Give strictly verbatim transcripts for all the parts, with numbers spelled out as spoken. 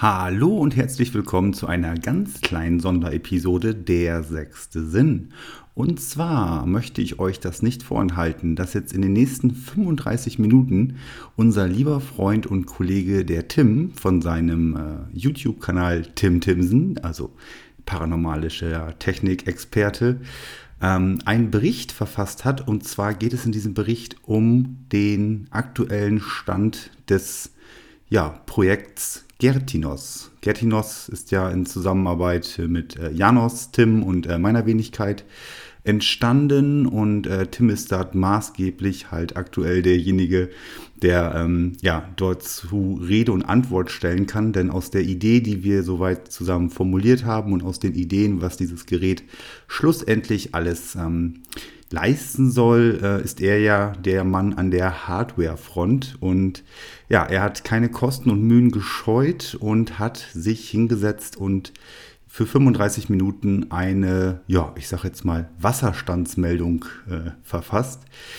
Hallo und herzlich willkommen zu einer ganz kleinen Sonderepisode Der sechste Sinn. Und zwar möchte ich euch das nicht vorenthalten, dass jetzt in den nächsten fünfunddreißig Minuten unser lieber Freund und Kollege der Tim von seinem äh, YouTube-Kanal Tim Timsen, also paranormalischer Technikexperte, ähm, einen Bericht verfasst hat. Und zwar geht es in diesem Bericht um den aktuellen Stand des ja, Projekts Gertinos. Gertinos ist ja in Zusammenarbeit mit äh, Janos, Tim und äh, meiner Wenigkeit entstanden und äh, Tim ist dort maßgeblich halt aktuell derjenige, der ähm, ja, dort zu Rede und Antwort stellen kann, denn aus der Idee, die wir soweit zusammen formuliert haben und aus den Ideen, was dieses Gerät schlussendlich alles ähm, leisten soll, äh, ist er ja der Mann an der Hardware-Front und ja, er hat keine Kosten und Mühen gescheut und hat sich hingesetzt und für fünfunddreißig Minuten eine, ja, ich sag jetzt mal Wasserstandsmeldung äh, verfasst.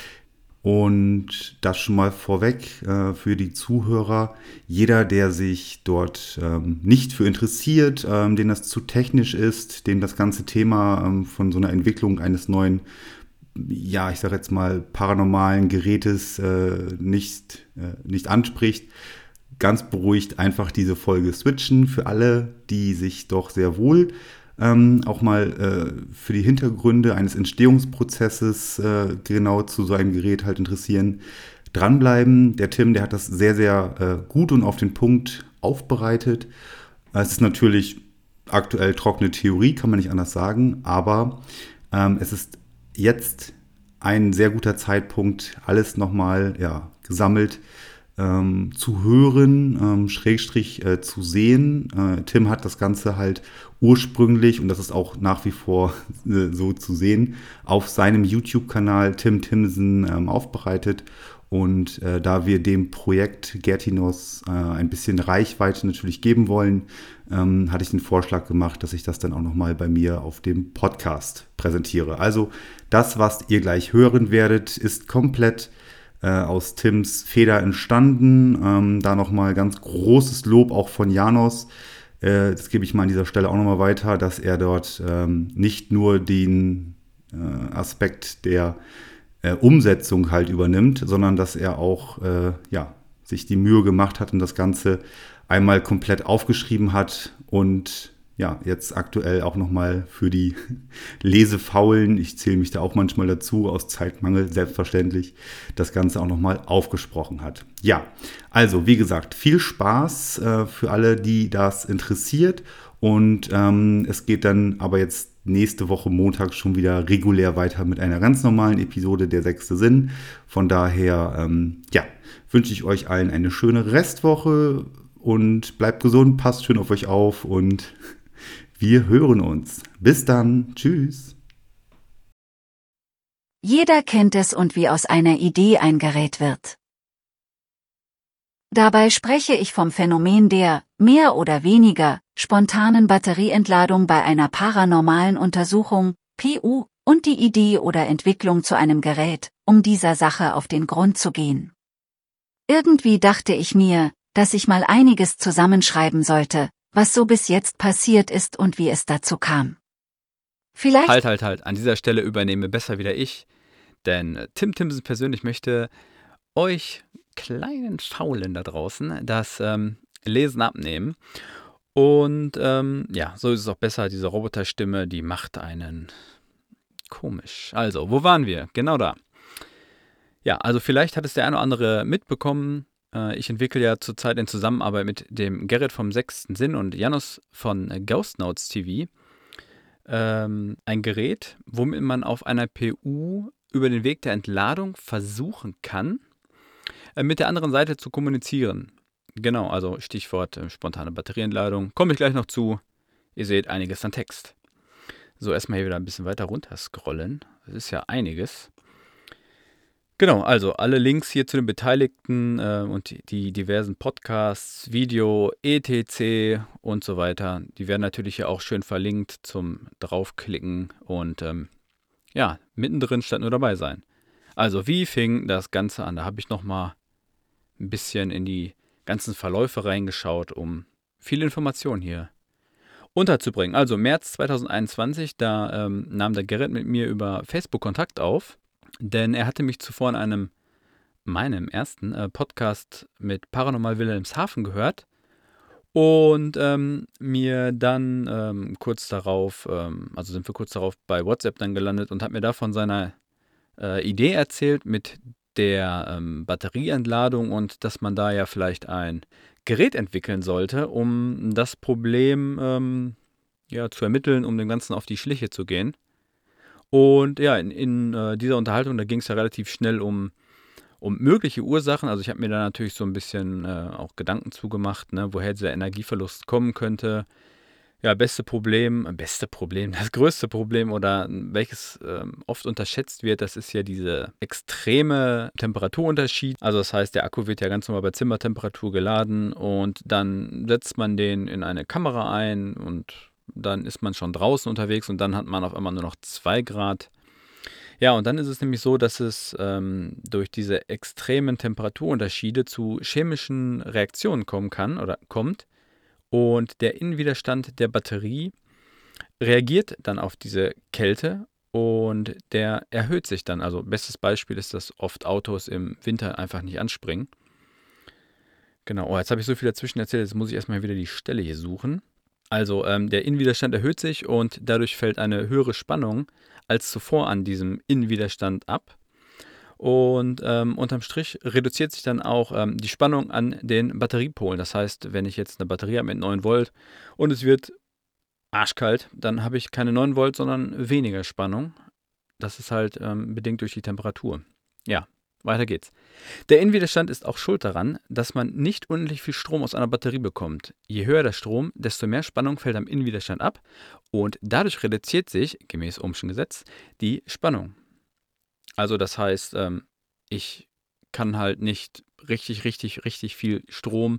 Und das schon mal vorweg äh, für die Zuhörer. Jeder, der sich dort ähm, nicht für interessiert, ähm, dem das zu technisch ist, dem das ganze Thema ähm, von so einer Entwicklung eines neuen, ja, ich sage jetzt mal, paranormalen Gerätes äh, nicht, äh, nicht anspricht, ganz beruhigt einfach diese Folge switchen. Für alle, die sich doch sehr wohl ähm, auch mal äh, für die Hintergründe eines Entstehungsprozesses äh, genau zu so einem Gerät halt interessieren, dranbleiben. Der Tim, der hat das sehr, sehr äh, gut und auf den Punkt aufbereitet. Es ist natürlich aktuell trockene Theorie, kann man nicht anders sagen, aber ähm, es ist jetzt ein sehr guter Zeitpunkt, alles nochmal ja, gesammelt ähm, zu hören, ähm, Schrägstrich äh, zu sehen. Äh, Tim hat das Ganze halt ursprünglich, und das ist auch nach wie vor äh, so zu sehen, auf seinem YouTube-Kanal Tim Timsen ähm, aufbereitet. Und äh, da wir dem Projekt Gertinos äh, ein bisschen Reichweite natürlich geben wollen, ähm, hatte ich den Vorschlag gemacht, dass ich das dann auch nochmal bei mir auf dem Podcast präsentiere. Also das, was ihr gleich hören werdet, ist komplett äh, aus Tims Feder entstanden. Ähm, da nochmal ganz großes Lob auch von Janos. Äh, das gebe ich mal an dieser Stelle auch nochmal weiter, dass er dort ähm, nicht nur den äh, Aspekt der Äh, Umsetzung halt übernimmt, sondern dass er auch äh, ja, sich die Mühe gemacht hat und das Ganze einmal komplett aufgeschrieben hat und ja, jetzt aktuell auch nochmal für die Lesefaulen, ich zähle mich da auch manchmal dazu, aus Zeitmangel selbstverständlich, das Ganze auch nochmal aufgesprochen hat. Ja, also wie gesagt, viel Spaß äh, für alle, die das interessiert und ähm, es geht dann aber jetzt nächste Woche Montag schon wieder regulär weiter mit einer ganz normalen Episode Der sechste Sinn. Von daher, ähm, ja, wünsche ich euch allen eine schöne Restwoche und bleibt gesund, passt schön auf euch auf und wir hören uns. Bis dann. Tschüss. Jeder kennt es und wie aus einer Idee ein Gerät wird. Dabei spreche ich vom Phänomen der, mehr oder weniger, spontanen Batterieentladung bei einer paranormalen Untersuchung, P U, und die Idee oder Entwicklung zu einem Gerät, um dieser Sache auf den Grund zu gehen. Irgendwie dachte ich mir, dass ich mal einiges zusammenschreiben sollte, was so bis jetzt passiert ist und wie es dazu kam. Vielleicht... Halt, halt, halt. An dieser Stelle übernehme besser wieder ich, denn Tim Timsen persönlich möchte euch kleinen Faulen da draußen das ähm, Lesen abnehmen. Und ähm, ja, so ist es auch besser, diese Roboterstimme, die macht einen komisch. Also, wo waren wir? Genau da. Ja, also vielleicht hat es der eine oder andere mitbekommen. Äh, ich entwickle ja zurzeit in Zusammenarbeit mit dem Gerrit vom sechsten Sinn und Janos von äh, Ghost Notes T V ähm, ein Gerät, womit man auf einer P U über den Weg der Entladung versuchen kann, äh, mit der anderen Seite zu kommunizieren. Genau, also Stichwort äh, spontane Batterieentladung. Komme ich gleich noch zu. Ihr seht einiges an Text. So, erstmal hier wieder ein bisschen weiter runter scrollen. Das ist ja einiges. Genau, also alle Links hier zu den Beteiligten äh, und die, die diversen Podcasts, Video, et cetera und so weiter, die werden natürlich hier auch schön verlinkt zum draufklicken und ähm, ja, mittendrin statt nur dabei sein. Also wie fing das Ganze an? Da habe ich nochmal ein bisschen in die ganzen Verläufe reingeschaut, um viel Information hier unterzubringen. Also März zweitausendeinundzwanzig, da ähm, nahm der Gerrit mit mir über Facebook Kontakt auf, denn er hatte mich zuvor in einem, meinem ersten äh, Podcast mit Paranormal Wilhelmshaven gehört und ähm, mir dann ähm, kurz darauf, ähm, also sind wir kurz darauf bei WhatsApp dann gelandet und hat mir da von seiner äh, Idee erzählt mit der ähm, Batterieentladung und dass man da ja vielleicht ein Gerät entwickeln sollte, um das Problem ähm, ja, zu ermitteln, um dem Ganzen auf die Schliche zu gehen. Und ja, in, in äh, dieser Unterhaltung, da ging es ja relativ schnell um, um mögliche Ursachen. Also ich habe mir da natürlich so ein bisschen äh, auch Gedanken zugemacht, ne, woher dieser Energieverlust kommen könnte. Ja, beste Problem, äh, beste Problem, das größte Problem oder welches ähm, oft unterschätzt wird, das ist ja diese extreme Temperaturunterschied. Also das heißt, der Akku wird ja ganz normal bei Zimmertemperatur geladen und dann setzt man den in eine Kamera ein und dann ist man schon draußen unterwegs und dann hat man auf einmal nur noch zwei Grad. Ja, und dann ist es nämlich so, dass es ähm, durch diese extremen Temperaturunterschiede zu chemischen Reaktionen kommen kann oder kommt. Und der Innenwiderstand der Batterie reagiert dann auf diese Kälte und der erhöht sich dann. Also bestes Beispiel ist, dass oft Autos im Winter einfach nicht anspringen. Genau, oh, jetzt habe ich so viel dazwischen erzählt, jetzt muss ich erstmal wieder die Stelle hier suchen. Also ähm, der Innenwiderstand erhöht sich und dadurch fällt eine höhere Spannung als zuvor an diesem Innenwiderstand ab. Und ähm, unterm Strich reduziert sich dann auch ähm, die Spannung an den Batteriepolen. Das heißt, wenn ich jetzt eine Batterie habe mit neun Volt und es wird arschkalt, dann habe ich keine neun Volt, sondern weniger Spannung. Das ist halt ähm, bedingt durch die Temperatur. Ja, weiter geht's. Der Innenwiderstand ist auch schuld daran, dass man nicht unendlich viel Strom aus einer Batterie bekommt. Je höher der Strom, desto mehr Spannung fällt am Innenwiderstand ab und dadurch reduziert sich, gemäß Ohmschen Gesetz, die Spannung. Also das heißt, ähm, ich kann halt nicht richtig, richtig, richtig viel Strom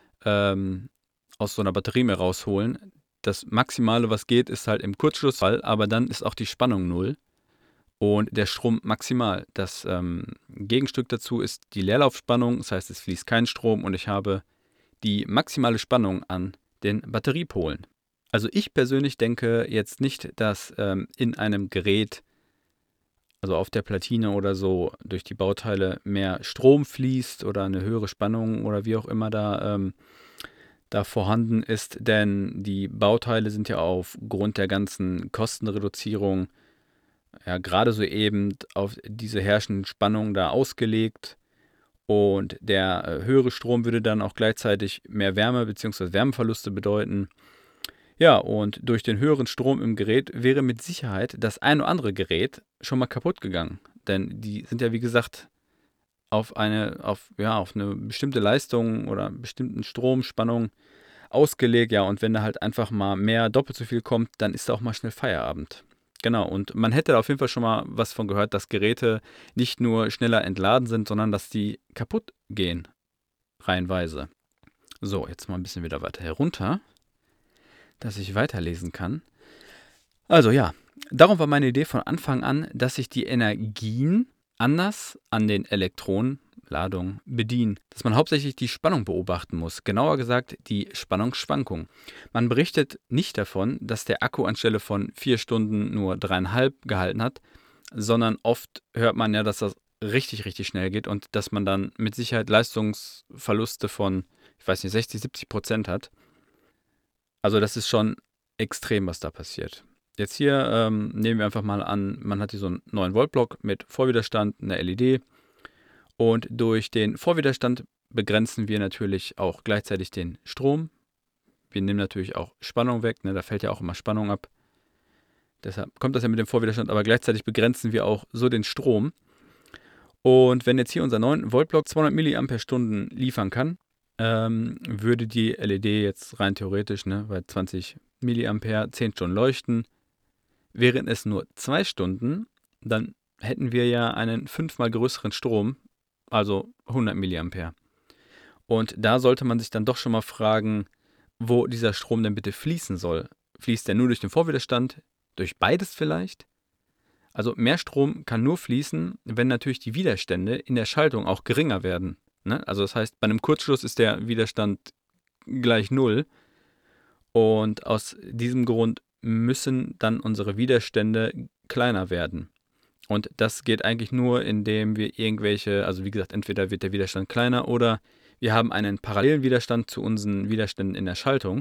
ähm, aus so einer Batterie mehr rausholen. Das Maximale, was geht, ist halt im Kurzschlussfall, aber dann ist auch die Spannung null und der Strom maximal. Das ähm, Gegenstück dazu ist die Leerlaufspannung, das heißt, es fließt kein Strom und ich habe die maximale Spannung an den Batteriepolen. Also ich persönlich denke jetzt nicht, dass ähm, in einem Gerät, also auf der Platine oder so, durch die Bauteile mehr Strom fließt oder eine höhere Spannung oder wie auch immer da, ähm, da vorhanden ist. Denn die Bauteile sind ja aufgrund der ganzen Kostenreduzierung ja gerade so eben auf diese herrschenden Spannungen da ausgelegt. Und der äh, höhere Strom würde dann auch gleichzeitig mehr Wärme bzw. Wärmeverluste bedeuten. Ja, und durch den höheren Strom im Gerät wäre mit Sicherheit das ein oder andere Gerät schon mal kaputt gegangen. Denn die sind ja, wie gesagt, auf eine, auf, ja, auf eine bestimmte Leistung oder einen bestimmten Stromspannung ausgelegt. Ja, und wenn da halt einfach mal mehr, doppelt so viel kommt, dann ist da auch mal schnell Feierabend. Genau, und man hätte da auf jeden Fall schon mal was von gehört, dass Geräte nicht nur schneller entladen sind, sondern dass die kaputt gehen, reihenweise. So, jetzt mal ein bisschen wieder weiter herunter, dass ich weiterlesen kann. Also ja, darum war meine Idee von Anfang an, dass sich die Energien anders an den Elektronenladungen bedienen. Dass man hauptsächlich die Spannung beobachten muss, genauer gesagt die Spannungsschwankung. Man berichtet nicht davon, dass der Akku anstelle von vier Stunden nur dreieinhalb gehalten hat, sondern oft hört man ja, dass das richtig, richtig schnell geht und dass man dann mit Sicherheit Leistungsverluste von, ich weiß nicht, sechzig, siebzig Prozent hat. Also das ist schon extrem, was da passiert. Jetzt hier ähm, nehmen wir einfach mal an, man hat hier so einen neun Volt Block mit Vorwiderstand, eine L E D und durch den Vorwiderstand begrenzen wir natürlich auch gleichzeitig den Strom. Wir nehmen natürlich auch Spannung weg, ne, da fällt ja auch immer Spannung ab. Deshalb kommt das ja mit dem Vorwiderstand, aber gleichzeitig begrenzen wir auch so den Strom. Und wenn jetzt hier unser neun Volt Block zweihundert Milliampere-Stunden liefern kann, ähm, würde die L E D jetzt rein theoretisch ne, bei zwanzig Milliampere zehn Stunden leuchten. Wären es nur zwei Stunden, dann hätten wir ja einen fünfmal größeren Strom, also hundert Milliampere. Und da sollte man sich dann doch schon mal fragen, wo dieser Strom denn bitte fließen soll. Fließt der nur durch den Vorwiderstand, durch beides vielleicht? Also mehr Strom kann nur fließen, wenn natürlich die Widerstände in der Schaltung auch geringer werden. Ne? Also das heißt, bei einem Kurzschluss ist der Widerstand gleich null. Und aus diesem Grund müssen dann unsere Widerstände kleiner werden. Und das geht eigentlich nur, indem wir irgendwelche, also wie gesagt, entweder wird der Widerstand kleiner oder wir haben einen parallelen Widerstand zu unseren Widerständen in der Schaltung.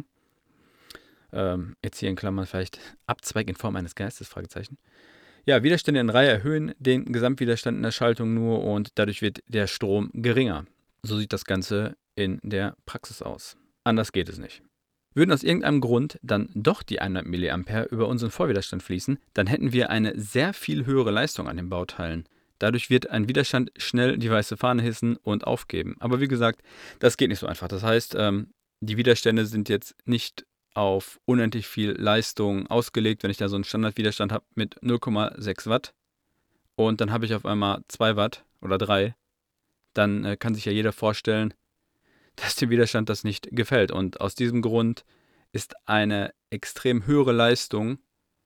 Ähm, jetzt hier in Klammern vielleicht Abzweig in Form eines Geistes, Fragezeichen. Ja, Widerstände in Reihe erhöhen den Gesamtwiderstand in der Schaltung nur und dadurch wird der Strom geringer. So sieht das Ganze in der Praxis aus. Anders geht es nicht. Würden aus irgendeinem Grund dann doch die hundert Milliampere über unseren Vorwiderstand fließen, dann hätten wir eine sehr viel höhere Leistung an den Bauteilen. Dadurch wird ein Widerstand schnell die weiße Fahne hissen und aufgeben. Aber wie gesagt, das geht nicht so einfach. Das heißt, ähm, die Widerstände sind jetzt nicht auf unendlich viel Leistung ausgelegt. Wenn ich da so einen Standardwiderstand habe mit null Komma sechs Watt und dann habe ich auf einmal zwei Watt oder drei, dann äh, kann sich ja jeder vorstellen, dass dem Widerstand das nicht gefällt. Und aus diesem Grund ist eine extrem höhere Leistung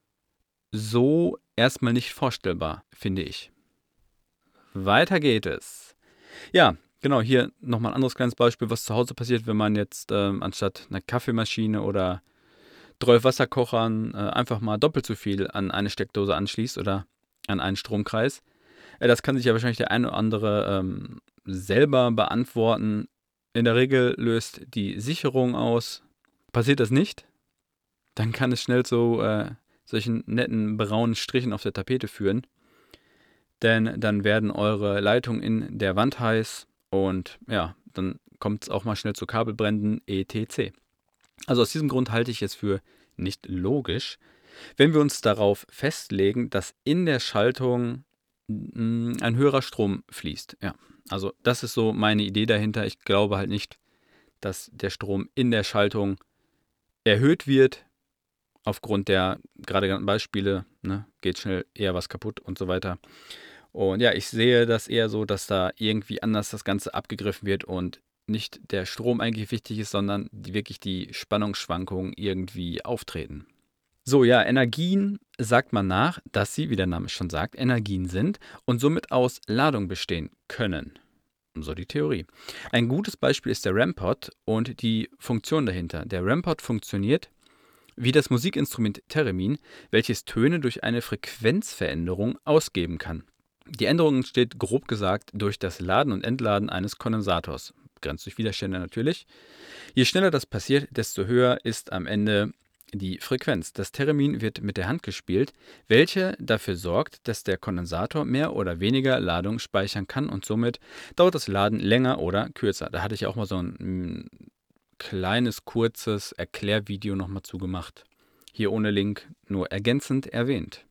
so erstmal nicht vorstellbar, finde ich. Weiter geht es. Ja, genau, hier nochmal ein anderes kleines Beispiel, was zu Hause passiert, wenn man jetzt ähm, anstatt einer Kaffeemaschine oder zwölf Wasserkochern äh, einfach mal doppelt so viel an eine Steckdose anschließt oder an einen Stromkreis. Äh, das kann sich ja wahrscheinlich der eine oder andere ähm, selber beantworten. In der Regel löst die Sicherung aus. Passiert das nicht, dann kann es schnell zu äh, solchen netten braunen Strichen auf der Tapete führen. Denn dann werden eure Leitungen in der Wand heiß und ja, dann kommt es auch mal schnell zu Kabelbränden et cetera. Also aus diesem Grund halte ich es für nicht logisch, wenn wir uns darauf festlegen, dass in der Schaltung mh, ein höherer Strom fließt. Ja, also das ist so meine Idee dahinter. Ich glaube halt nicht, dass der Strom in der Schaltung erhöht wird, aufgrund der gerade genannten Beispiele, ne, geht schnell eher was kaputt und so weiter. Und ja, ich sehe das eher so, dass da irgendwie anders das Ganze abgegriffen wird und nicht der Strom eigentlich wichtig ist, sondern die, wirklich die Spannungsschwankungen irgendwie auftreten. So, ja, Energien sagt man nach, dass sie, wie der Name schon sagt, Energien sind und somit aus Ladung bestehen können. So die Theorie. Ein gutes Beispiel ist der Rampot und die Funktion dahinter. Der Rampot funktioniert wie das Musikinstrument Theremin, welches Töne durch eine Frequenzveränderung ausgeben kann. Die Änderung entsteht grob gesagt durch das Laden und Entladen eines Kondensators, begrenzt durch Widerstände natürlich. Je schneller das passiert, desto höher ist am Ende die Frequenz. Das Theremin wird mit der Hand gespielt, welche dafür sorgt, dass der Kondensator mehr oder weniger Ladung speichern kann und somit dauert das Laden länger oder kürzer. Da hatte ich auch mal so ein m, kleines, kurzes Erklärvideo nochmal zugemacht. Hier ohne Link, nur ergänzend erwähnt.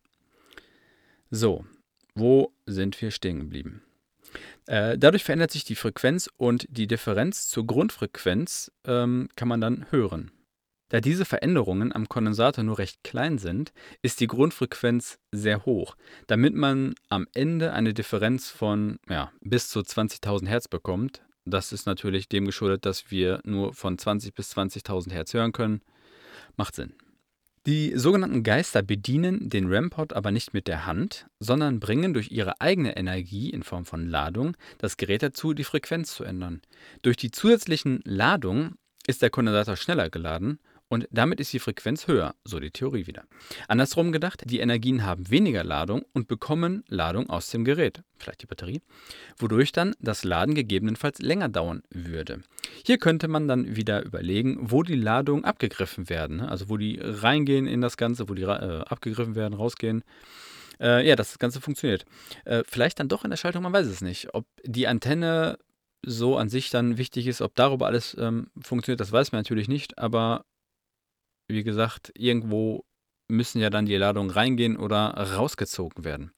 So, wo sind wir stehen geblieben? Äh, dadurch verändert sich die Frequenz und die Differenz zur Grundfrequenz ähm, kann man dann hören. Da diese Veränderungen am Kondensator nur recht klein sind, ist die Grundfrequenz sehr hoch, damit man am Ende eine Differenz von ja, bis zu zwanzigtausend Hertz bekommt. Das ist natürlich dem geschuldet, dass wir nur von zwanzig bis zwanzigtausend Hertz hören können. Macht Sinn. Die sogenannten Geister bedienen den Rampot aber nicht mit der Hand, sondern bringen durch ihre eigene Energie in Form von Ladung das Gerät dazu, die Frequenz zu ändern. Durch die zusätzlichen Ladungen ist der Kondensator schneller geladen und damit ist die Frequenz höher, so die Theorie wieder. Andersrum gedacht, die Energien haben weniger Ladung und bekommen Ladung aus dem Gerät, vielleicht die Batterie, wodurch dann das Laden gegebenenfalls länger dauern würde. Hier könnte man dann wieder überlegen, wo die Ladungen abgegriffen werden, also wo die reingehen in das Ganze, wo die äh, abgegriffen werden, rausgehen. Äh, ja, dass das Ganze funktioniert. Äh, vielleicht dann doch in der Schaltung, man weiß es nicht. Ob die Antenne so an sich dann wichtig ist, ob darüber alles ähm, funktioniert, das weiß man natürlich nicht, aber wie gesagt, irgendwo müssen ja dann die Ladungen reingehen oder rausgezogen werden.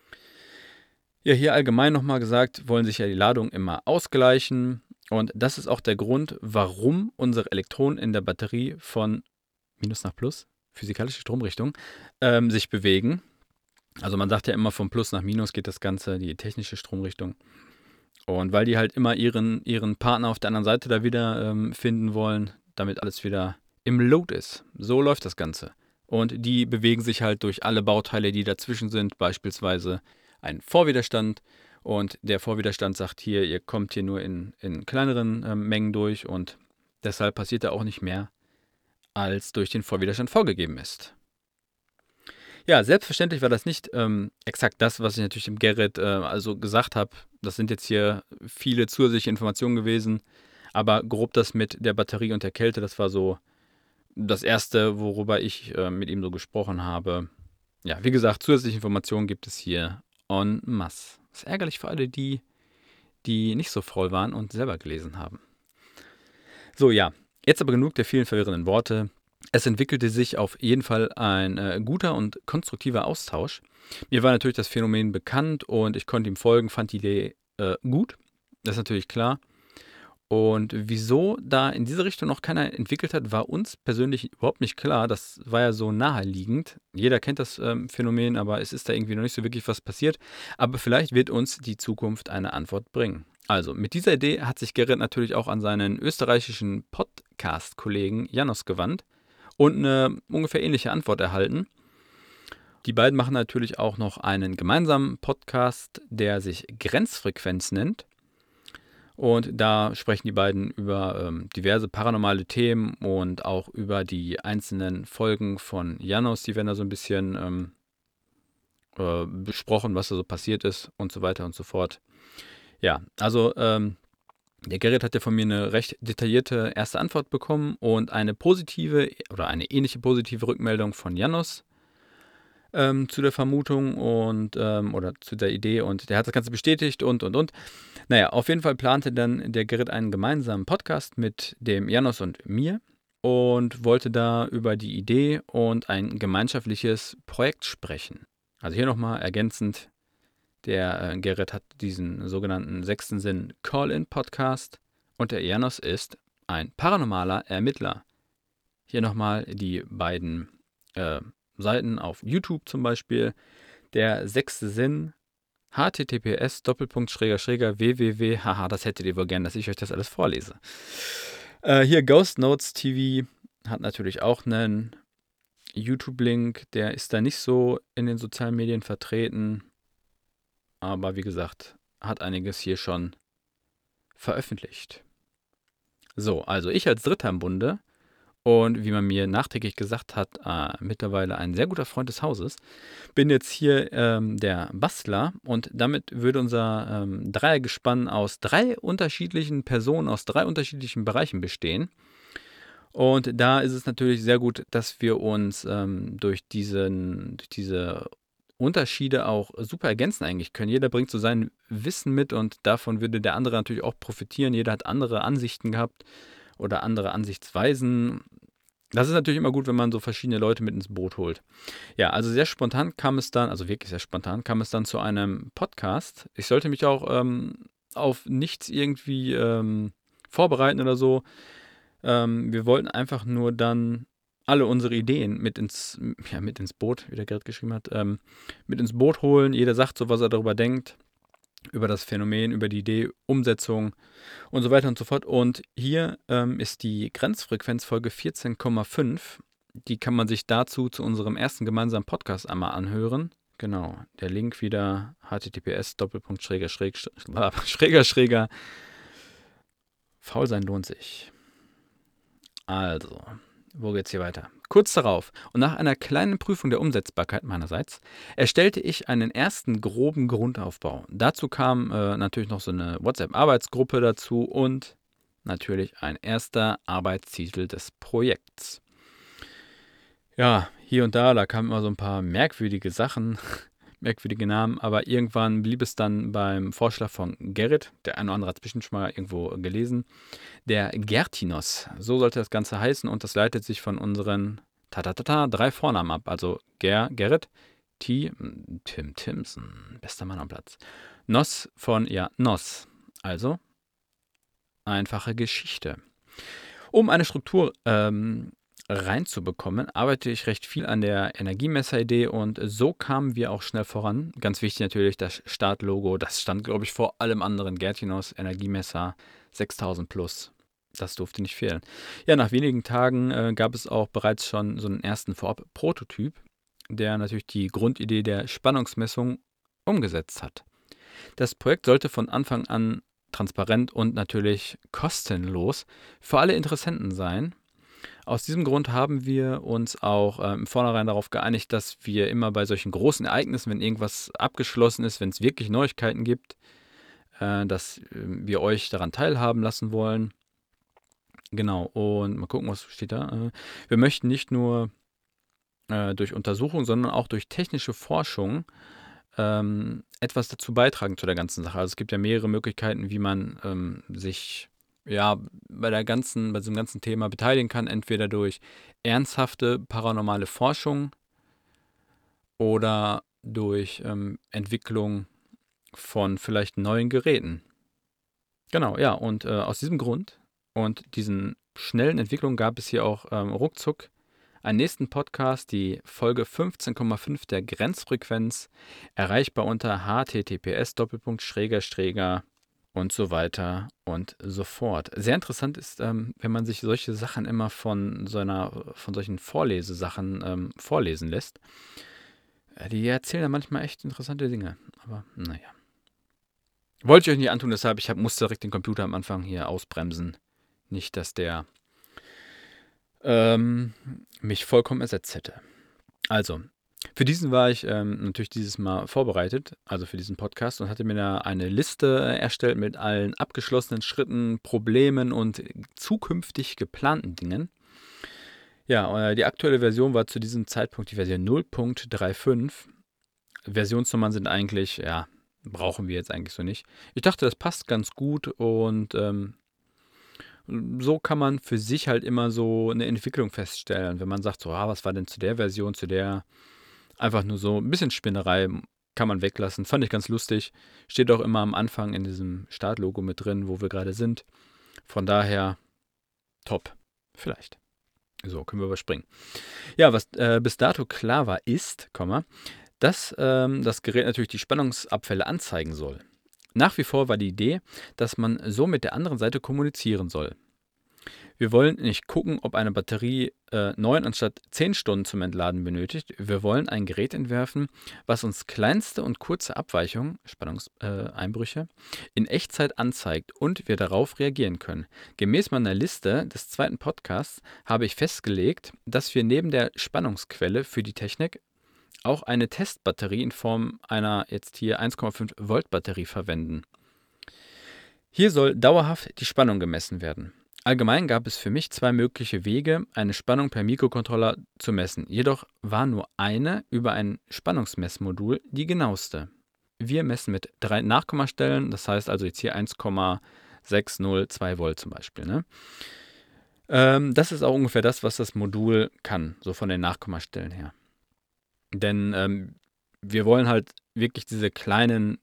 Ja, hier allgemein nochmal gesagt, wollen sich ja die Ladungen immer ausgleichen und das ist auch der Grund, warum unsere Elektronen in der Batterie von Minus nach Plus, physikalische Stromrichtung, ähm, sich bewegen. Also man sagt ja immer, von Plus nach Minus geht das Ganze, die technische Stromrichtung. Und weil die halt immer ihren, ihren Partner auf der anderen Seite da wieder ähm, finden wollen, damit alles wieder im Load ist. So läuft das Ganze. Und die bewegen sich halt durch alle Bauteile, die dazwischen sind, beispielsweise ein Vorwiderstand. Und der Vorwiderstand sagt hier, ihr kommt hier nur in, in kleineren äh, Mengen durch und deshalb passiert da auch nicht mehr. als durch den Vorwiderstand vorgegeben ist. Ja, selbstverständlich war das nicht ähm, exakt das, was ich natürlich dem Gerrit äh, also gesagt habe. Das sind jetzt hier viele zusätzliche Informationen gewesen, aber grob das mit der Batterie und der Kälte, das war so das Erste, worüber ich äh, mit ihm so gesprochen habe. Ja, wie gesagt, zusätzliche Informationen gibt es hier en masse. Das ist ärgerlich für alle die, die nicht so faul waren und selber gelesen haben. So, ja, jetzt aber genug der vielen verwirrenden Worte. Es entwickelte sich auf jeden Fall ein äh, guter und konstruktiver Austausch. Mir war natürlich das Phänomen bekannt und ich konnte ihm folgen, fand die Idee äh, gut. Das ist natürlich klar. Und wieso da in diese Richtung noch keiner entwickelt hat, war uns persönlich überhaupt nicht klar. Das war ja so naheliegend. Jeder kennt das ähm, Phänomen, aber es ist da irgendwie noch nicht so wirklich was passiert. Aber vielleicht wird uns die Zukunft eine Antwort bringen. Also, mit dieser Idee hat sich Gerrit natürlich auch an seinen österreichischen Podcast-Kollegen Janos gewandt und eine ungefähr ähnliche Antwort erhalten. Die beiden machen natürlich auch noch einen gemeinsamen Podcast, der sich Grenzfrequenz nennt. Und da sprechen die beiden über ähm, diverse paranormale Themen und auch über die einzelnen Folgen von Janos. Die werden da so ein bisschen ähm, äh, besprochen, was da so passiert ist und so weiter und so fort. Ja, also ähm, der Gerrit hat ja von mir eine recht detaillierte erste Antwort bekommen und eine positive oder eine ähnliche positive Rückmeldung von Janos ähm, zu der Vermutung und ähm, oder zu der Idee, und der hat das Ganze bestätigt und und und. Naja, auf jeden Fall plante dann der Gerrit einen gemeinsamen Podcast mit dem Janos und mir und wollte da über die Idee und ein gemeinschaftliches Projekt sprechen. Also hier nochmal ergänzend, der äh, Gerrit hat diesen sogenannten sechsten Sinn Call-In-Podcast und der Janos ist ein paranormaler Ermittler. Hier nochmal die beiden äh, Seiten auf YouTube zum Beispiel. Der sechste Sinn, https Doppelpunkt Schräger Schräger www, haha, das hättet ihr wohl gern, dass ich euch das alles vorlese. Äh, hier Ghost Notes T V hat natürlich auch einen YouTube-Link, der ist da nicht so in den sozialen Medien vertreten, aber wie gesagt, hat einiges hier schon veröffentlicht. So, also ich als Dritter im Bunde und wie man mir nachträglich gesagt hat, äh, mittlerweile ein sehr guter Freund des Hauses, bin jetzt hier ähm, der Bastler und damit würde unser ähm, Dreiergespann aus drei unterschiedlichen Personen, aus drei unterschiedlichen Bereichen bestehen. Und da ist es natürlich sehr gut, dass wir uns ähm, durch, diesen, durch diese Unterschiede auch super ergänzen eigentlich können. Jeder bringt so sein Wissen mit und davon würde der andere natürlich auch profitieren. Jeder hat andere Ansichten gehabt oder andere Ansichtsweisen. Das ist natürlich immer gut, wenn man so verschiedene Leute mit ins Boot holt. Ja, also sehr spontan kam es dann, also wirklich sehr spontan kam es dann zu einem Podcast. Ich sollte mich auch ähm, auf nichts irgendwie ähm, vorbereiten oder so. Ähm, wir wollten einfach nur dann alle unsere Ideen mit ins, ja, mit ins Boot, wie der Gerrit geschrieben hat, ähm, mit ins Boot holen. Jeder sagt so, was er darüber denkt, über das Phänomen, über die Idee, Umsetzung und so weiter und so fort. Und hier ähm, ist die Grenzfrequenzfolge vierzehn Komma fünf. Die kann man sich dazu zu unserem ersten gemeinsamen Podcast einmal anhören. Genau, der Link wieder https Doppelpunkt Schräger Schräger Schräger Schräger. Faul sein lohnt sich. Also, wo geht's hier weiter? Kurz darauf und nach einer kleinen Prüfung der Umsetzbarkeit meinerseits erstellte ich einen ersten groben Grundaufbau. Dazu kam äh, natürlich noch so eine WhatsApp-Arbeitsgruppe dazu und natürlich ein erster Arbeitstitel des Projekts. Ja, hier und da, da kamen immer so ein paar merkwürdige Sachen, merkwürdige Namen, aber irgendwann blieb es dann beim Vorschlag von Gerrit, der eine oder andere hat es bestimmt schon mal irgendwo gelesen, der Gertinos, so sollte das Ganze heißen und das leitet sich von unseren tatatata drei Vornamen ab, also Ger, Gerrit, T, Tim Timson, bester Mann am Platz, Nos von, ja, Nos, also einfache Geschichte. Um eine Struktur ähm, reinzubekommen, arbeite ich recht viel an der Energiemesser-Idee und so kamen wir auch schnell voran. Ganz wichtig natürlich das Startlogo, das stand, glaube ich, vor allem anderen Gertinos, Energiemesser sechstausend plus. Das durfte nicht fehlen. Ja, nach wenigen Tagen äh, gab es auch bereits schon so einen ersten Vorab-Prototyp, der natürlich die Grundidee der Spannungsmessung umgesetzt hat. Das Projekt sollte von Anfang an transparent und natürlich kostenlos für alle Interessenten sein. Aus diesem Grund haben wir uns auch ähm, im Vornherein darauf geeinigt, dass wir immer bei solchen großen Ereignissen, wenn irgendwas abgeschlossen ist, wenn es wirklich Neuigkeiten gibt, äh, dass äh, wir euch daran teilhaben lassen wollen. Genau, und mal gucken, was steht da. Äh, wir möchten nicht nur äh, durch Untersuchung, sondern auch durch technische Forschung ähm, etwas dazu beitragen zu der ganzen Sache. Also es gibt ja mehrere Möglichkeiten, wie man ähm, sich ja bei der ganzen, bei diesem ganzen Thema beteiligen kann, entweder durch ernsthafte paranormale Forschung oder durch ähm, Entwicklung von vielleicht neuen Geräten. Genau, ja, und äh, aus diesem Grund und diesen schnellen Entwicklungen gab es hier auch ähm, ruckzuck einen nächsten Podcast, die Folge fünfzehn Komma fünf der Grenzfrequenz, erreichbar unter https Doppelpunkt schräger schräger und so weiter und so fort. Sehr interessant ist, ähm, wenn man sich solche Sachen immer von so einer, von solchen Vorlesesachen ähm, vorlesen lässt. Äh, Die erzählen ja manchmal echt interessante Dinge. Aber naja. Wollte ich euch nicht antun, deshalb ich hab, musste direkt den Computer am Anfang hier ausbremsen. Nicht, dass der ähm, mich vollkommen ersetzt hätte. Also, für diesen war ich ähm, natürlich dieses Mal vorbereitet, also für diesen Podcast, und hatte mir da eine Liste äh, erstellt mit allen abgeschlossenen Schritten, Problemen und zukünftig geplanten Dingen. Ja, äh, die aktuelle Version war zu diesem Zeitpunkt die Version null Punkt fünfunddreißig. Versionsnummern sind eigentlich, ja, brauchen wir jetzt eigentlich so nicht. Ich dachte, das passt ganz gut und ähm, so kann man für sich halt immer so eine Entwicklung feststellen. Wenn man sagt, so, ah, was war denn zu der Version, zu der, einfach nur so ein bisschen Spinnerei kann man weglassen. Fand ich ganz lustig. Steht auch immer am Anfang in diesem Startlogo mit drin, wo wir gerade sind. Von daher, top. Vielleicht. So, können wir überspringen. Ja, was äh, bis dato klar war, ist, Komma, dass ähm, das Gerät natürlich die Spannungsabfälle anzeigen soll. Nach wie vor war die Idee, dass man so mit der anderen Seite kommunizieren soll. Wir wollen nicht gucken, ob eine Batterie äh, neun anstatt zehn Stunden zum Entladen benötigt. Wir wollen ein Gerät entwerfen, was uns kleinste und kurze Abweichungen, Spannungseinbrüche, äh, in Echtzeit anzeigt und wir darauf reagieren können. Gemäß meiner Liste des zweiten Podcasts habe ich festgelegt, dass wir neben der Spannungsquelle für die Technik auch eine Testbatterie in Form einer jetzt hier eins Komma fünf Volt Batterie verwenden. Hier soll dauerhaft die Spannung gemessen werden. Allgemein gab es für mich zwei mögliche Wege, eine Spannung per Mikrocontroller zu messen. Jedoch war nur eine über ein Spannungsmessmodul die genaueste. Wir messen mit drei Nachkommastellen, das heißt also jetzt hier eins Komma sechs null zwei Volt zum Beispiel. Ne? Ähm, das ist auch ungefähr das, was das Modul kann, so von den Nachkommastellen her. Denn ähm, wir wollen halt wirklich diese kleinen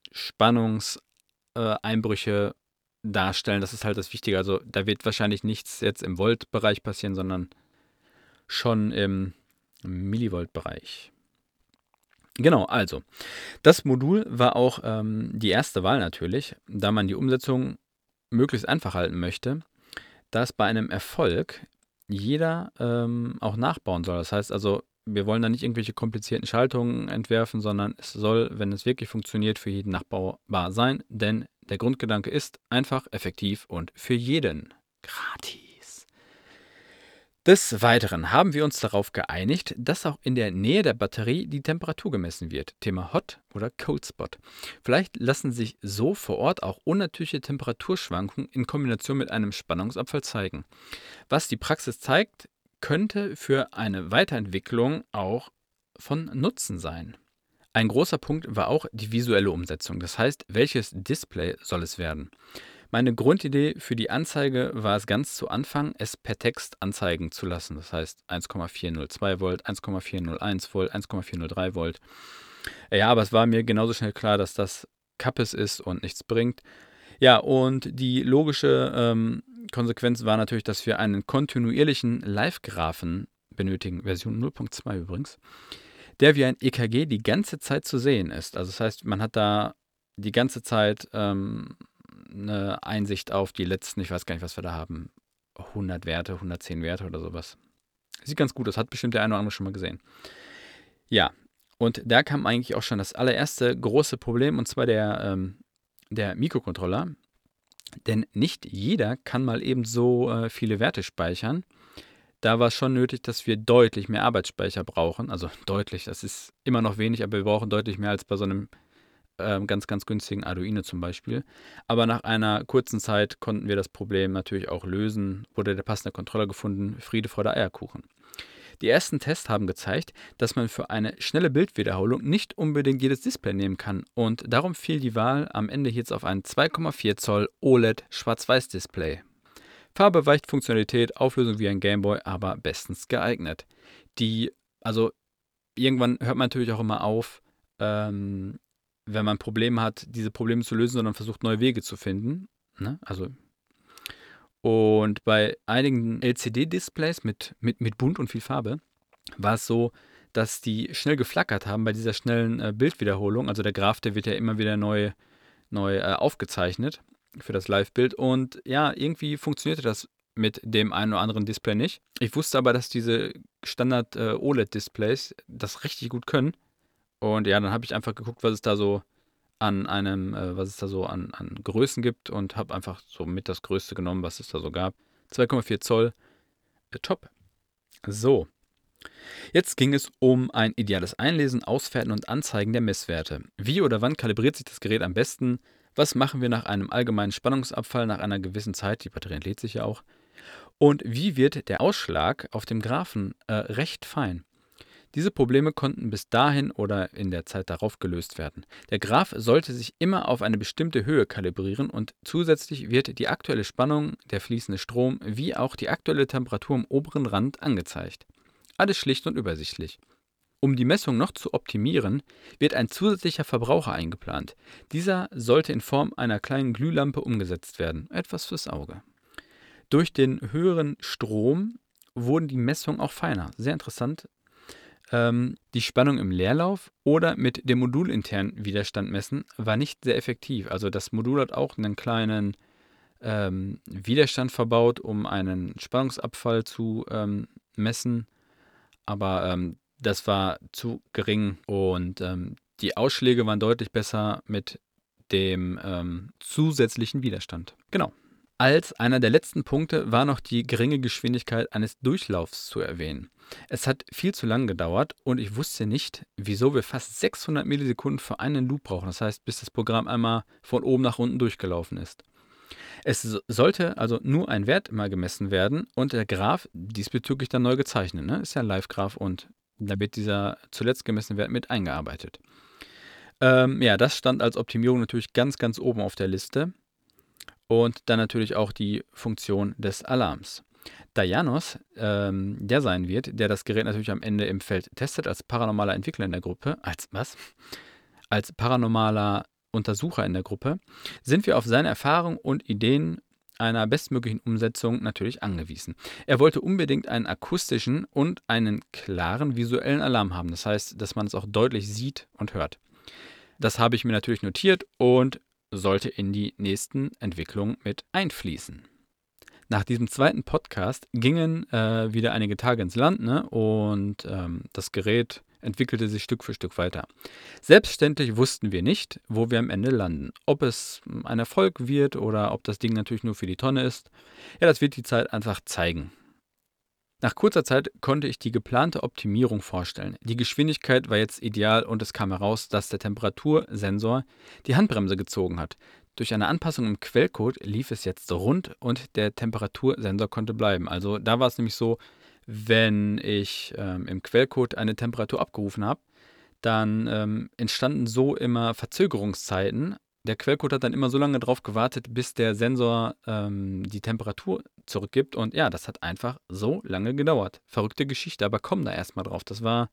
Spannungseinbrüche darstellen. Das ist halt das Wichtige. Also da wird wahrscheinlich nichts jetzt im Volt-Bereich passieren, sondern schon im Millivolt-Bereich. Genau, also das Modul war auch ähm, die erste Wahl natürlich, da man die Umsetzung möglichst einfach halten möchte, da es bei einem Erfolg jeder ähm, auch nachbauen soll. Das heißt also, wir wollen da nicht irgendwelche komplizierten Schaltungen entwerfen, sondern es soll, wenn es wirklich funktioniert, für jeden nachbaubar sein, denn der Grundgedanke ist einfach, effektiv und für jeden gratis. Des Weiteren haben wir uns darauf geeinigt, dass auch in der Nähe der Batterie die Temperatur gemessen wird. Thema Hot- oder Cold Spot. Vielleicht lassen sich so vor Ort auch unnatürliche Temperaturschwankungen in Kombination mit einem Spannungsabfall zeigen. Was die Praxis zeigt, könnte für eine Weiterentwicklung auch von Nutzen sein. Ein großer Punkt war auch die visuelle Umsetzung, das heißt, welches Display soll es werden. Meine Grundidee für die Anzeige war es ganz zu Anfang, es per Text anzeigen zu lassen, das heißt eins Komma vierhundertzwei Volt, eins Komma vierhunderteins Volt, eins Komma vierhundertdrei Volt. Ja, aber es war mir genauso schnell klar, dass das Kappes ist und nichts bringt. Ja, und die logische ähm, Konsequenz war natürlich, dass wir einen kontinuierlichen Live-Graphen benötigen, Version null Punkt zwei übrigens, der wie ein E K G die ganze Zeit zu sehen ist. Also das heißt, man hat da die ganze Zeit ähm, eine Einsicht auf die letzten, ich weiß gar nicht, was wir da haben, hundert Werte, hundertzehn Werte oder sowas. Sieht ganz gut aus, hat bestimmt der eine oder andere schon mal gesehen. Ja, und da kam eigentlich auch schon das allererste große Problem, und zwar der, ähm, der Mikrocontroller. Denn nicht jeder kann mal eben so äh, viele Werte speichern. da war es schon nötig, dass wir deutlich mehr Arbeitsspeicher brauchen. Also deutlich, das ist immer noch wenig, aber wir brauchen deutlich mehr als bei so einem ähm, ganz, ganz günstigen Arduino zum Beispiel. Aber nach einer kurzen Zeit konnten wir das Problem natürlich auch lösen, wurde der passende Controller gefunden, Friede, Freude, Eierkuchen. Die ersten Tests haben gezeigt, dass man für eine schnelle Bildwiederholung nicht unbedingt jedes Display nehmen kann und darum fiel die Wahl am Ende jetzt auf ein zwei Komma vier Zoll O L E D Schwarz-Weiß-Display. Farbe, weicht Funktionalität, Auflösung wie ein Gameboy, aber bestens geeignet. Die, also irgendwann hört man natürlich auch immer auf, ähm, wenn man Probleme hat, diese Probleme zu lösen, sondern versucht neue Wege zu finden. Ne? Also und bei einigen L C D-Displays mit, mit, mit Bunt und viel Farbe war es so, dass die schnell geflackert haben bei dieser schnellen äh, Bildwiederholung. Also der Graph, der wird ja immer wieder neu, neu äh, aufgezeichnet für das Live-Bild. Und ja, irgendwie funktionierte das mit dem einen oder anderen Display nicht. Ich wusste aber, dass diese Standard-O L E D-Displays das richtig gut können. Und ja, dann habe ich einfach geguckt, was es da so an einem, äh, was es da so an, an Größen gibt und habe einfach so mit das Größte genommen, was es da so gab. zwei Komma vier Zoll, äh, top. So, jetzt ging es um ein ideales Einlesen, Auswerten und Anzeigen der Messwerte. Wie oder wann kalibriert sich das Gerät am besten? Was machen wir nach einem allgemeinen Spannungsabfall nach einer gewissen Zeit? Die Batterie entlädt sich ja auch. Und wie wird der Ausschlag auf dem Graphen äh, recht fein? Diese Probleme konnten bis dahin oder in der Zeit darauf gelöst werden. Der Graph sollte sich immer auf eine bestimmte Höhe kalibrieren und zusätzlich wird die aktuelle Spannung, der fließende Strom wie auch die aktuelle Temperatur am oberen Rand angezeigt. Alles schlicht und übersichtlich. Um die Messung noch zu optimieren, wird ein zusätzlicher Verbraucher eingeplant. Dieser sollte in Form einer kleinen Glühlampe umgesetzt werden. Etwas fürs Auge. Durch den höheren Strom wurden die Messungen auch feiner. Sehr interessant. Ähm, die Spannung im Leerlauf oder mit dem modulinternen Widerstand messen war nicht sehr effektiv. Also das Modul hat auch einen kleinen ähm, Widerstand verbaut, um einen Spannungsabfall zu ähm, messen. Aber ähm, das war zu gering und ähm, die Ausschläge waren deutlich besser mit dem ähm, zusätzlichen Widerstand. Genau. Als einer der letzten Punkte war noch die geringe Geschwindigkeit eines Durchlaufs zu erwähnen. Es hat viel zu lang gedauert und ich wusste nicht, wieso wir fast sechshundert Millisekunden für einen Loop brauchen. Das heißt, bis das Programm einmal von oben nach unten durchgelaufen ist. Es so- sollte also nur ein Wert immer gemessen werden und der Graph diesbezüglich dann neu gezeichnet. Ne? Ist ja ein Live-Graph und da wird dieser zuletzt gemessene Wert mit eingearbeitet. Ähm, ja, das stand als Optimierung natürlich ganz, ganz oben auf der Liste. Und dann natürlich auch die Funktion des Alarms. Da Janos ähm, der sein wird, der das Gerät natürlich am Ende im Feld testet, als paranormaler Entwickler in der Gruppe, als was? Als paranormaler Untersucher in der Gruppe, sind wir auf seine Erfahrung und Ideen einer bestmöglichen Umsetzung natürlich angewiesen. Er wollte unbedingt einen akustischen und einen klaren visuellen Alarm haben. Das heißt, dass man es auch deutlich sieht und hört. Das habe ich mir natürlich notiert und sollte in die nächsten Entwicklungen mit einfließen. Nach diesem zweiten Podcast gingen äh, wieder einige Tage ins Land, ne? Und ähm, das Gerät entwickelte sich Stück für Stück weiter. Selbstverständlich wussten wir nicht, wo wir am Ende landen. Ob es ein Erfolg wird oder ob das Ding natürlich nur für die Tonne ist. Ja, das wird die Zeit einfach zeigen. Nach kurzer Zeit konnte ich die geplante Optimierung vorstellen. Die Geschwindigkeit war jetzt ideal und es kam heraus, dass der Temperatursensor die Handbremse gezogen hat. Durch eine Anpassung im Quellcode lief es jetzt rund und der Temperatursensor konnte bleiben. Also da war es nämlich so, wenn ich ähm, im Quellcode eine Temperatur abgerufen habe, dann ähm, entstanden so immer Verzögerungszeiten. Der Quellcode hat dann immer so lange drauf gewartet, bis der Sensor ähm, die Temperatur zurückgibt. Und ja, das hat einfach so lange gedauert. Verrückte Geschichte, aber komm da erstmal drauf. Das war,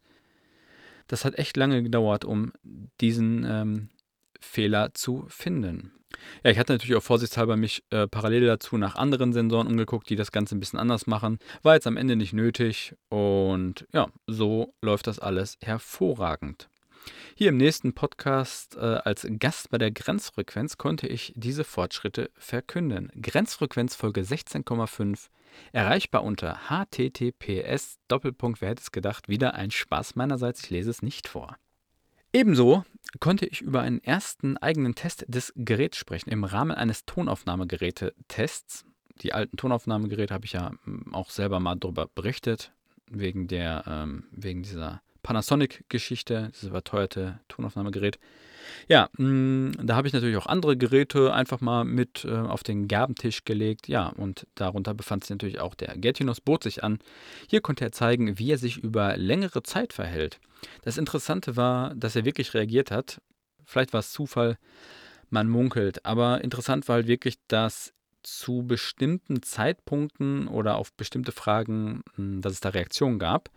das hat echt lange gedauert, um diesen ähm, Fehler zu finden. Ja, ich hatte natürlich auch vorsichtshalber mich äh, parallel dazu nach anderen Sensoren umgeguckt, die das Ganze ein bisschen anders machen. War jetzt am Ende nicht nötig und ja, so läuft das alles hervorragend. Hier im nächsten Podcast äh, als Gast bei der Grenzfrequenz konnte ich diese Fortschritte verkünden. Grenzfrequenz Folge sechzehn Komma fünf, erreichbar unter H T T P S Doppelpunkt, wer hätte es gedacht, wieder ein Spaß meinerseits, ich lese es nicht vor. Ebenso konnte ich über einen ersten eigenen Test des Geräts sprechen, im Rahmen eines Tonaufnahmegeräte-Tests. die alten Tonaufnahmegeräte habe ich ja mm, auch selber mal darüber berichtet, wegen der, ähm, wegen dieser Panasonic-Geschichte, dieses überteuerte Tonaufnahmegerät. Ja, mh, da habe ich natürlich auch andere Geräte einfach mal mit äh, auf den Gabentisch gelegt. Ja, und darunter befand sich natürlich auch der Gatinos, bot sich an. Hier konnte er zeigen, wie er sich über längere Zeit verhält. Das Interessante war, dass er wirklich reagiert hat. Vielleicht war es Zufall, man munkelt. Aber interessant war halt wirklich, dass zu bestimmten Zeitpunkten oder auf bestimmte Fragen, mh, dass es da Reaktionen gab.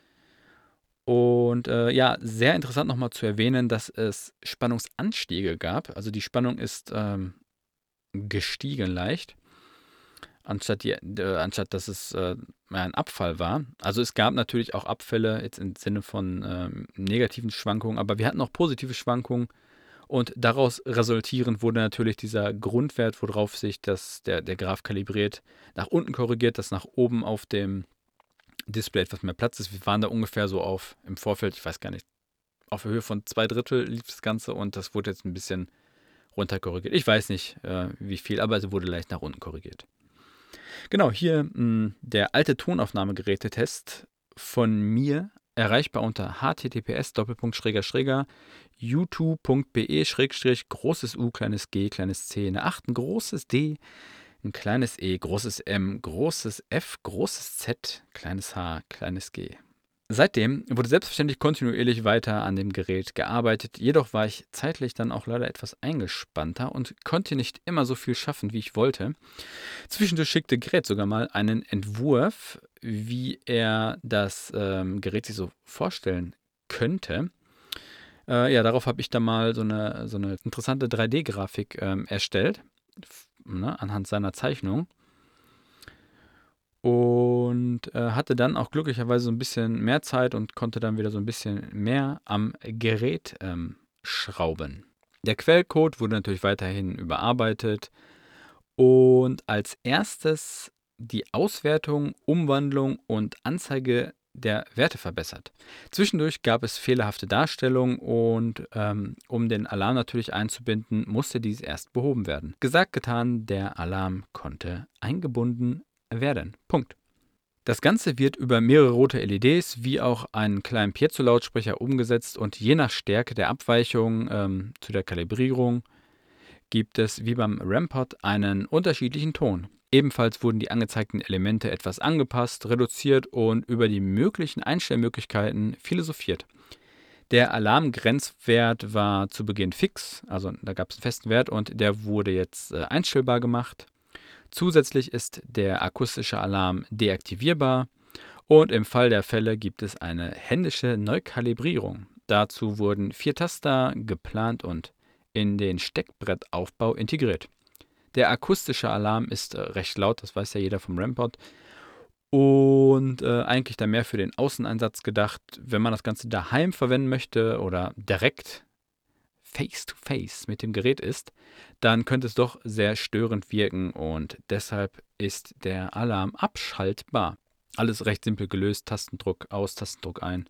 Und äh, ja, sehr interessant nochmal zu erwähnen, dass es Spannungsanstiege gab. Also die Spannung ist ähm, gestiegen leicht, anstatt, die, äh, anstatt dass es äh, ein Abfall war. Also es gab natürlich auch Abfälle jetzt im Sinne von ähm, negativen Schwankungen, aber wir hatten auch positive Schwankungen. Und daraus resultierend wurde natürlich dieser Grundwert, worauf sich das, der, der Graph kalibriert, nach unten korrigiert, dass nach oben auf dem Display etwas mehr Platz ist. Wir waren da ungefähr so auf, im Vorfeld, ich weiß gar nicht, auf der Höhe von zwei Drittel lief das Ganze und das wurde jetzt ein bisschen runter korrigiert. Ich weiß nicht, äh, wie viel, aber es wurde leicht nach unten korrigiert. Genau, hier mh, der alte Tonaufnahmegerätetest von mir, erreichbar unter https doppelpunkt schräger schräger youtube.be schrägstrich großes U, kleines G, kleines C, eine acht, ein großes D, ein kleines E, großes M, großes F, großes Z, kleines H, kleines G. Seitdem wurde selbstverständlich kontinuierlich weiter an dem Gerät gearbeitet, jedoch war ich zeitlich dann auch leider etwas eingespannter und konnte nicht immer so viel schaffen, wie ich wollte. Zwischendurch schickte Gerät sogar mal einen Entwurf, wie er das ähm, Gerät sich so vorstellen könnte. Äh, ja, darauf habe ich dann mal so eine, so eine interessante drei D-Grafik ähm, erstellt, f- ne, anhand seiner Zeichnung. Und äh, hatte dann auch glücklicherweise so ein bisschen mehr Zeit und konnte dann wieder so ein bisschen mehr am Gerät ähm, schrauben. Der Quellcode wurde natürlich weiterhin überarbeitet und als erstes die Auswertung, Umwandlung und Anzeige der Werte verbessert. Zwischendurch gab es fehlerhafte Darstellungen und ähm, um den Alarm natürlich einzubinden, musste dies erst behoben werden. Gesagt, getan, der Alarm konnte eingebunden werden. Punkt. Das Ganze wird über mehrere rote L E Ds wie auch einen kleinen Piezo-Lautsprecher umgesetzt und je nach Stärke der Abweichung ähm, zu der Kalibrierung gibt es wie beim Rampart einen unterschiedlichen Ton. Ebenfalls wurden die angezeigten Elemente etwas angepasst, reduziert und über die möglichen Einstellmöglichkeiten philosophiert. Der Alarmgrenzwert war zu Beginn fix, also da gab es einen festen Wert und der wurde jetzt äh, einstellbar gemacht. Zusätzlich ist der akustische Alarm deaktivierbar und im Fall der Fälle gibt es eine händische Neukalibrierung. Dazu wurden vier Taster geplant und in den Steckbrettaufbau integriert. Der akustische Alarm ist äh, recht laut, das weiß ja jeder vom Rampart. Und äh, eigentlich dann mehr für den Außeneinsatz gedacht, wenn man das Ganze daheim verwenden möchte oder direkt face-to-face mit dem Gerät ist, dann könnte es doch sehr störend wirken und deshalb ist der Alarm abschaltbar. Alles recht simpel gelöst, Tastendruck aus, Tastendruck ein.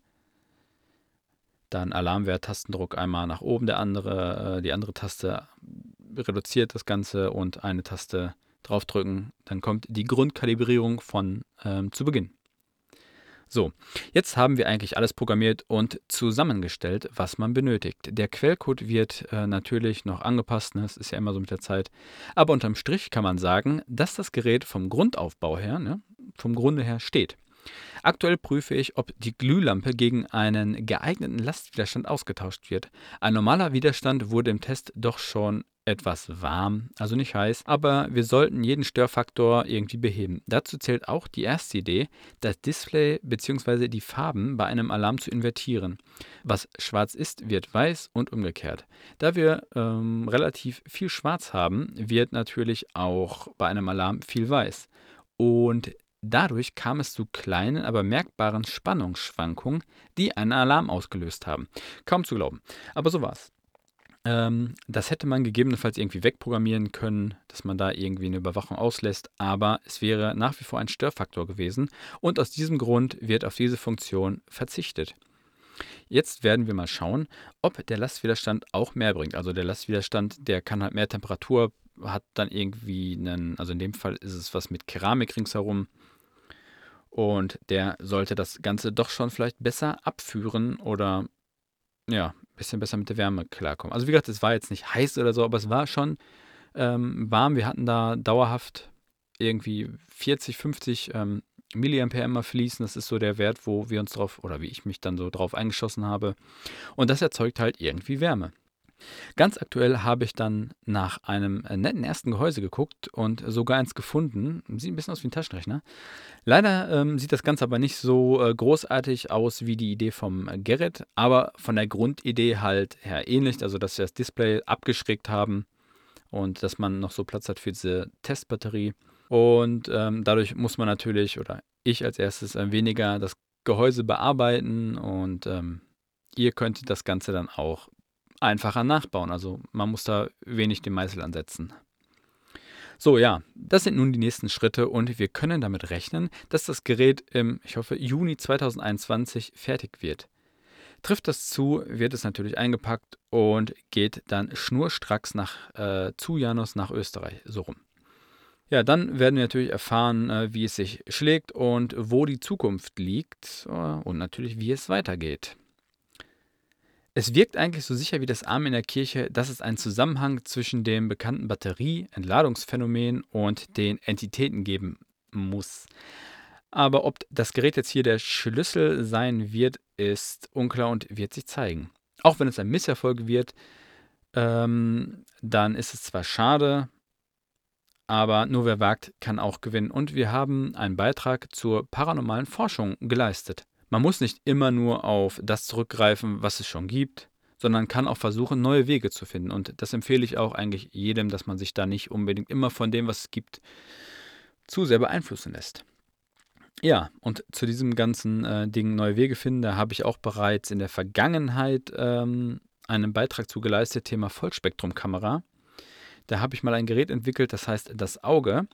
Dann Alarmwert, Tastendruck einmal nach oben, der andere, äh, die andere Taste reduziert das Ganze und eine Taste draufdrücken. Dann kommt die Grundkalibrierung von ähm, zu Beginn. So, jetzt haben wir eigentlich alles programmiert und zusammengestellt, was man benötigt. Der Quellcode wird äh, natürlich noch angepasst, ne? Das ist ja immer so mit der Zeit. Aber unterm Strich kann man sagen, dass das Gerät vom Grundaufbau her, ne, vom Grunde her steht. Aktuell prüfe ich, ob die Glühlampe gegen einen geeigneten Lastwiderstand ausgetauscht wird. Ein normaler Widerstand wurde im Test doch schon etwas warm, also nicht heiß, aber wir sollten jeden Störfaktor irgendwie beheben. Dazu zählt auch die erste Idee, das Display bzw. die Farben bei einem Alarm zu invertieren. Was schwarz ist, wird weiß und umgekehrt. Da wir ähm, relativ viel schwarz haben, wird natürlich auch bei einem Alarm viel weiß. Und dadurch kam es zu kleinen, aber merkbaren Spannungsschwankungen, die einen Alarm ausgelöst haben. Kaum zu glauben. Aber so war's. Ähm, das hätte man gegebenenfalls irgendwie wegprogrammieren können, dass man da irgendwie eine Überwachung auslässt, aber es wäre nach wie vor ein Störfaktor gewesen und aus diesem Grund wird auf diese Funktion verzichtet. Jetzt werden wir mal schauen, ob der Lastwiderstand auch mehr bringt. Also der Lastwiderstand, der kann halt mehr Temperatur hat dann irgendwie einen, also in dem Fall ist es was mit Keramik ringsherum. Und der sollte das Ganze doch schon vielleicht besser abführen oder ja, ein bisschen besser mit der Wärme klarkommen. Also wie gesagt, es war jetzt nicht heiß oder so, aber es war schon ähm, warm. Wir hatten da dauerhaft irgendwie vierzig, fünfzig ähm, Milliampere immer fließen. Das ist so der Wert, wo wir uns drauf, oder wie ich mich dann so drauf eingeschossen habe. Und das erzeugt halt irgendwie Wärme. Ganz aktuell habe ich dann nach einem äh, netten ersten Gehäuse geguckt und sogar eins gefunden. Sieht ein bisschen aus wie ein Taschenrechner. Leider ähm, sieht das Ganze aber nicht so äh, großartig aus wie die Idee vom äh, Gerrit, aber von der Grundidee halt her ähnlich. Also, dass wir das Display abgeschrägt haben und dass man noch so Platz hat für diese Testbatterie. Und ähm, dadurch muss man natürlich, oder ich als erstes, äh, weniger das Gehäuse bearbeiten und ähm, ihr könnt das Ganze dann auch einfacher nachbauen. Also man muss da wenig den Meißel ansetzen. So, ja, das sind nun die nächsten Schritte und wir können damit rechnen, dass das Gerät im, ich hoffe, Juni zweitausendeinundzwanzig fertig wird. Trifft das zu, wird es natürlich eingepackt und geht dann schnurstracks nach, äh, zu Janus nach Österreich, so rum. Ja, dann werden wir natürlich erfahren, äh, wie es sich schlägt und wo die Zukunft liegt äh, und natürlich, wie es weitergeht. Es wirkt eigentlich so sicher wie das Amen in der Kirche, dass es einen Zusammenhang zwischen dem bekannten Batterie-Entladungsphänomen und den Entitäten geben muss. Aber ob das Gerät jetzt hier der Schlüssel sein wird, ist unklar und wird sich zeigen. Auch wenn es ein Misserfolg wird, ähm, dann ist es zwar schade, aber nur wer wagt, kann auch gewinnen. Und wir haben einen Beitrag zur paranormalen Forschung geleistet. Man muss nicht immer nur auf das zurückgreifen, was es schon gibt, sondern kann auch versuchen, neue Wege zu finden. Und das empfehle ich auch eigentlich jedem, dass man sich da nicht unbedingt immer von dem, was es gibt, zu sehr beeinflussen lässt. Ja, und zu diesem ganzen äh, Ding neue Wege finden, da habe ich auch bereits in der Vergangenheit ähm, einen Beitrag zu geleistet, Thema Vollspektrumkamera. Da habe ich mal ein Gerät entwickelt, das heißt das Auge.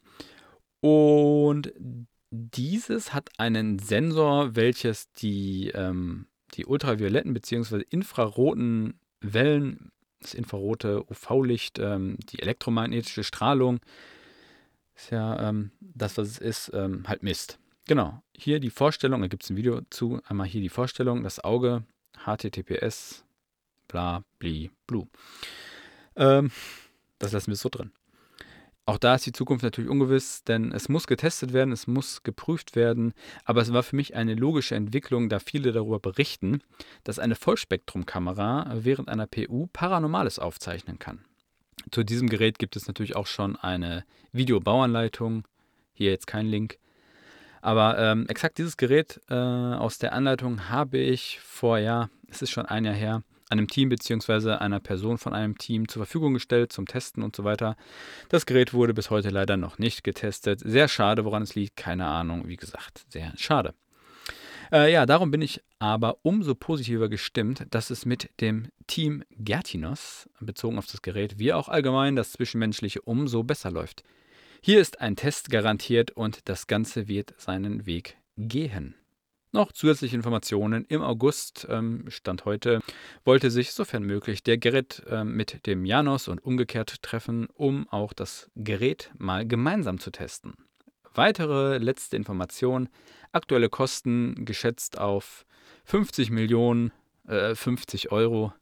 Und dieses hat einen Sensor, welches die, ähm, die ultravioletten bzw. infraroten Wellen, das infrarote U V-Licht, ähm, die elektromagnetische Strahlung, ist ja ähm, das, was es ist, ähm, halt misst. Genau, hier die Vorstellung, da gibt es ein Video zu, einmal hier die Vorstellung, das Auge, H T T P S, bla, bli, blu. Ähm, das lassen wir so drin. Auch da ist die Zukunft natürlich ungewiss, denn es muss getestet werden, es muss geprüft werden, aber es war für mich eine logische Entwicklung, da viele darüber berichten, dass eine Vollspektrumkamera während einer P U Paranormales aufzeichnen kann. Zu diesem Gerät gibt es natürlich auch schon eine Videobauanleitung, hier jetzt kein Link, aber ähm, exakt dieses Gerät äh, aus der Anleitung habe ich vor, ja, es ist schon ein Jahr her, einem Team bzw. einer Person von einem Team zur Verfügung gestellt zum Testen und so weiter. Das Gerät wurde bis heute leider noch nicht getestet. Sehr schade, woran es liegt, keine Ahnung. Wie gesagt, sehr schade. Äh, ja, darum bin ich aber umso positiver gestimmt, dass es mit dem Team Gertinos, bezogen auf das Gerät, wie auch allgemein das Zwischenmenschliche umso besser läuft. Hier ist ein Test garantiert und das Ganze wird seinen Weg gehen. Noch zusätzliche Informationen. Im August, ähm, Stand heute, wollte sich, sofern möglich, der Gerrit äh, mit dem Janos und umgekehrt treffen, um auch das Gerät mal gemeinsam zu testen. Weitere letzte Information. Aktuelle Kosten geschätzt auf fünfzig Millionen, äh, fünfzig Euro,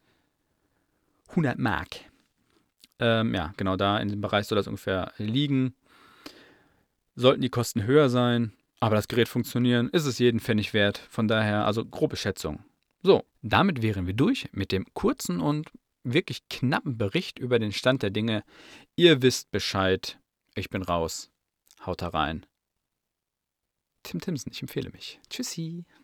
hundert Mark. Ähm, ja, genau da in dem Bereich soll das ungefähr liegen. Sollten die Kosten höher sein, aber das Gerät funktionieren, ist es jeden Pfennig wert. Von daher, also grobe Schätzung. So, damit wären wir durch mit dem kurzen und wirklich knappen Bericht über den Stand der Dinge. Ihr wisst Bescheid. Ich bin raus. Haut da rein. Tim Timsen, ich empfehle mich. Tschüssi.